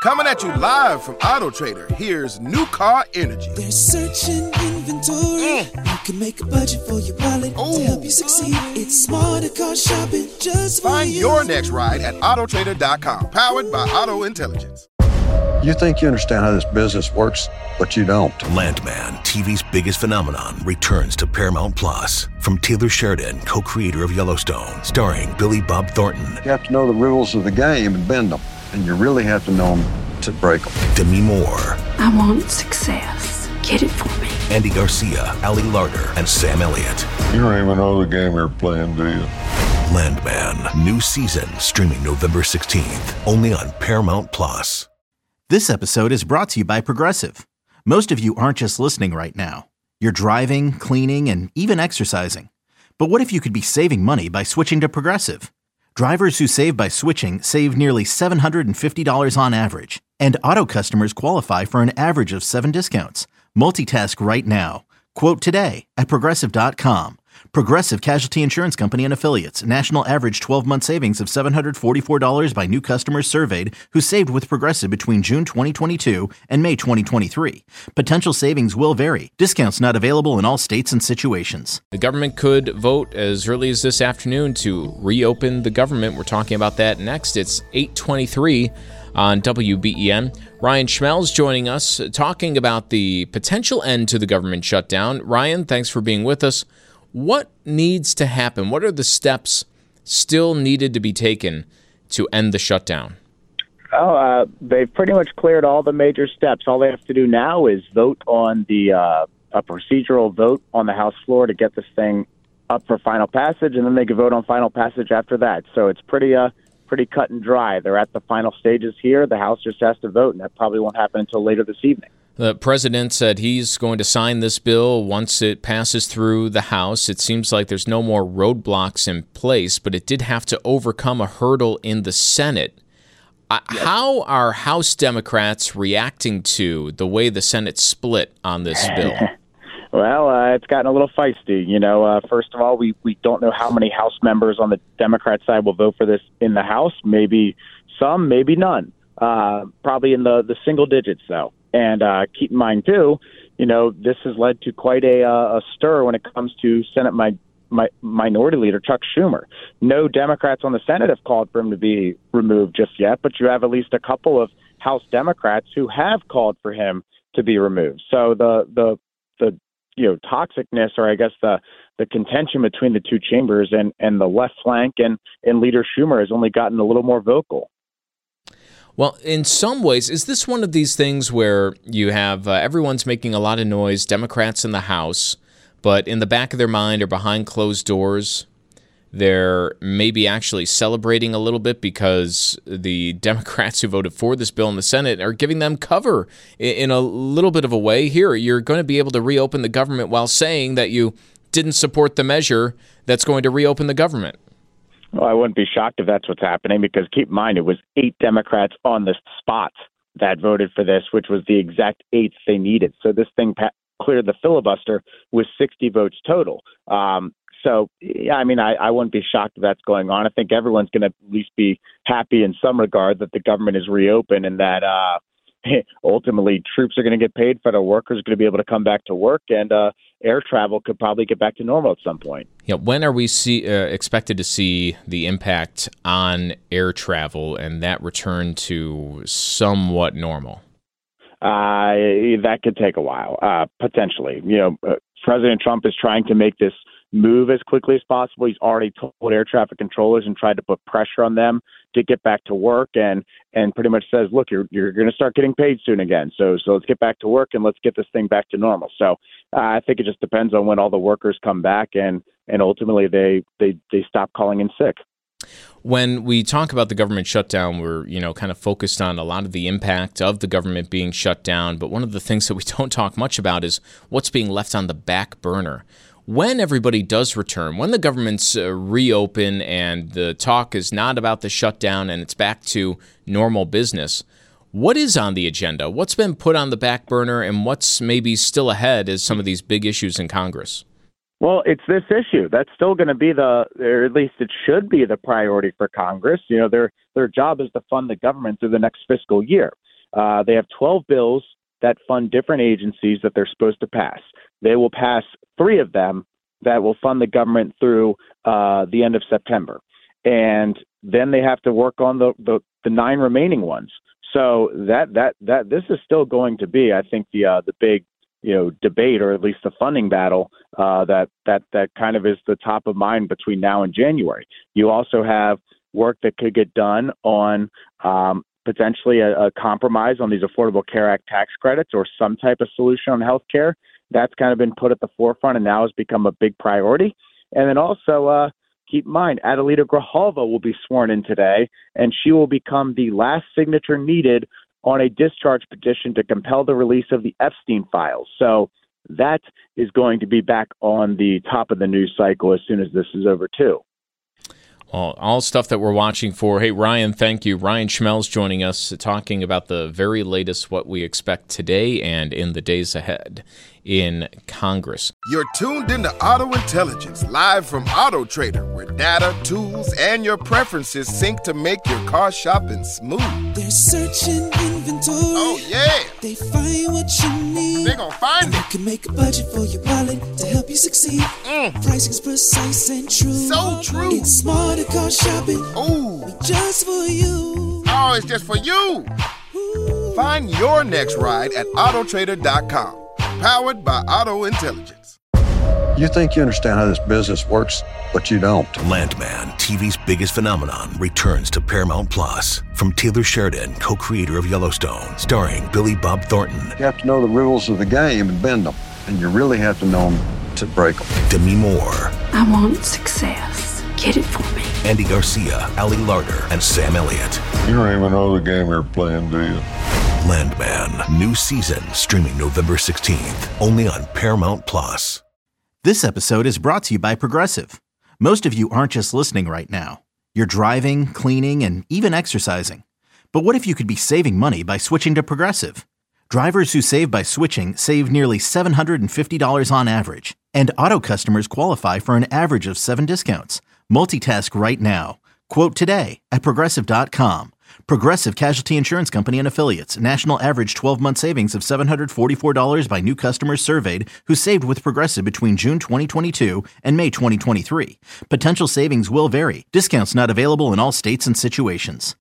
Coming at you live from Auto Trader, here's New Car Energy. They're searching inventory. You can make a budget for your wallet to help you succeed. It's smarter car shopping just for Find you. your next ride at autotrader.com, powered by Auto Intelligence. You think you understand how this business works, but you don't. Landman, TV's biggest phenomenon, returns to Paramount Plus. From Taylor Sheridan, co-creator of Yellowstone, starring Billy Bob Thornton. You have to know the rules of the game and bend them, and you really have to know them to break them. Demi Moore. I want success. Get it for me. Andy Garcia, Ali Larter, and Sam Elliott. You don't even know the game you're playing, do you? Landman, new season, streaming November 16th, only on Paramount Plus. This episode is brought to you by Progressive. Most of you aren't just listening right now. You're driving, cleaning, and even exercising. But what if you could be saving money by switching to Progressive? Drivers who save by switching save nearly $750 on average. And auto customers qualify for an average of 7 discounts. Multitask right now. Quote today at Progressive.com. Progressive Casualty Insurance Company and Affiliates. National average 12-month savings of $744 by new customers surveyed who saved with Progressive between June 2022 and May 2023. Potential savings will vary. Discounts not available in all states and situations. The government could vote as early as this afternoon to reopen the government. We're talking about that next. It's 8:23 on WBEN. Ryan Schmelz joining us, talking about the potential end to the government shutdown. Ryan, thanks for being with us. What needs to happen? What are the steps still needed to be taken to end the shutdown? They've pretty much cleared all the major steps. All they have to do now is vote on a procedural vote on the House floor to get this thing up for final passage, and then they can vote on final passage after that. So it's pretty cut and dry. They're at the final stages here. The House just has to vote, and that probably won't happen until later this evening. The president said he's going to sign this bill once it passes through the House. It seems like there's no more roadblocks in place, but it did have to overcome a hurdle in the Senate. How are House Democrats reacting to the way the Senate split on this bill? Well, it's gotten a little feisty. First of all, we don't know how many House members on the Democrat side will vote for this in the House. Maybe some, maybe none. Probably in the single digits, though. And keep in mind, too, this has led to quite a stir when it comes to Senate Minority Leader Chuck Schumer. No Democrats on the Senate have called for him to be removed just yet, but you have at least a couple of House Democrats who have called for him to be removed. So the toxicness, or I guess the contention between the two chambers and the left flank and Leader Schumer has only gotten a little more vocal. Well, in some ways, is this one of these things where you have everyone's making a lot of noise, Democrats in the House, but in the back of their mind or behind closed doors, they're maybe actually celebrating a little bit because the Democrats who voted for this bill in the Senate are giving them cover in a little bit of a way. Here, you're going to be able to reopen the government while saying that you didn't support the measure that's going to reopen the government. Well, I wouldn't be shocked if that's what's happening, because keep in mind, it was 8 Democrats on the spot that voted for this, which was the exact 8th they needed. So this thing cleared the filibuster with 60 votes total. I wouldn't be shocked if that's going on. I think everyone's going to at least be happy in some regard that the government is reopened and that ultimately troops are going to get paid, federal workers are going to be able to come back to work, and air travel could probably get back to normal at some point. Yeah, when are we expected to see the impact on air travel and that return to somewhat normal? That could take a while, potentially. President Trump is trying to make this move as quickly as possible. He's already told air traffic controllers and tried to put pressure on them to get back to work, and pretty much says, look, you're going to start getting paid soon again. So let's get back to work and let's get this thing back to normal. So I think it just depends on when all the workers come back and ultimately they stop calling in sick. When we talk about the government shutdown, we're, kind of focused on a lot of the impact of the government being shut down. But one of the things that we don't talk much about is what's being left on the back burner. When everybody does return, when the governments reopen and the talk is not about the shutdown and it's back to normal business, what is on the agenda? What's been put on the back burner and what's maybe still ahead as some of these big issues in Congress? Well, it's this issue. That's still going to be or at least it should be the priority for Congress. Their job is to fund the government through the next fiscal year. They have 12 bills that fund different agencies that they're supposed to pass. They will pass 3 of them that will fund the government through the end of September. And then they have to work on the 9 remaining ones. So that this is still going to be, I think, the big debate, or at least the funding battle that kind of is the top of mind between now and January. You also have work that could get done on potentially a compromise on these Affordable Care Act tax credits, or some type of solution on health care. That's kind of been put at the forefront and now has become a big priority. And then also keep in mind, Adelita Grijalva will be sworn in today, and she will become the last signature needed on a discharge petition to compel the release of the Epstein files. So that is going to be back on the top of the news cycle as soon as this is over, too. All stuff that we're watching for. Hey, Ryan, thank you. Ryan Schmelz joining us, talking about the very latest, what we expect today and in the days ahead in Congress. You're tuned into Auto Intelligence, live from Auto Trader, where data, tools, and your preferences sync to make your car shopping smooth. They're searching inventory. Oh, yeah. They find what you need. They're gonna find it. You can make a budget for your wallet to help you succeed. Pricing's precise and true. So true. It's smarter car shopping. Ooh. Just for you. Oh, it's just for you. Find your next ride at autotrader.com. Powered by Auto Intelligence. You think you understand how this business works, but you don't. Landman, TV's biggest phenomenon, returns to Paramount Plus. From Taylor Sheridan, co-creator of Yellowstone, starring Billy Bob Thornton. You have to know the rules of the game and bend them, and you really have to know them to break them. Demi Moore. I want success. Get it for me. Andy Garcia, Ali Larter, and Sam Elliott. You don't even know the game you're playing, do you? Landman, new season, streaming November 16th, only on Paramount Plus. This episode is brought to you by Progressive. Most of you aren't just listening right now. You're driving, cleaning, and even exercising. But what if you could be saving money by switching to Progressive? Drivers who save by switching save nearly $750 on average. And auto customers qualify for an average of 7 discounts. Multitask right now. Quote today at Progressive.com. Progressive Casualty Insurance Company and Affiliates. National average 12-month savings of $744 by new customers surveyed who saved with Progressive between June 2022 and May 2023. Potential savings will vary. Discounts not available in all states and situations.